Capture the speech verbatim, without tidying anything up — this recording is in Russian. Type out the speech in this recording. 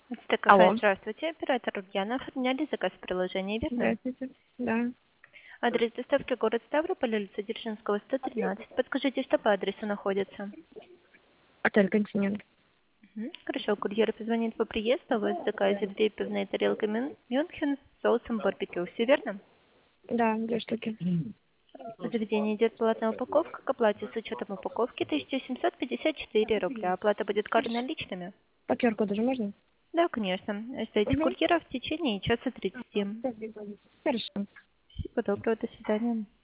Это кафе, Алло. здравствуйте. Оператор Ульяна. Оформляли заказ в приложении, верно? Здравствуйте. Да. Адрес доставки город Ставрополь, улица Дзержинского, сто тринадцать. Подскажите, что по адресу находится? Отель «Континент». Мгм. Хорошо, курьер позвонит по приезду. У вас в заказе две пивные тарелки Мюн- Мюнхен с соусом барбекю. Все верно? Да, две штуки. В заведении идет платная упаковка. К оплате с учетом упаковки тысяча семьсот пятьдесят четыре рубля. Оплата будет картой Хорошо. наличными? По ку ар-коду же можно? Да, конечно. Ждите Угу. курьера в течение часа тридцати. Хорошо. Всего доброго, до свидания.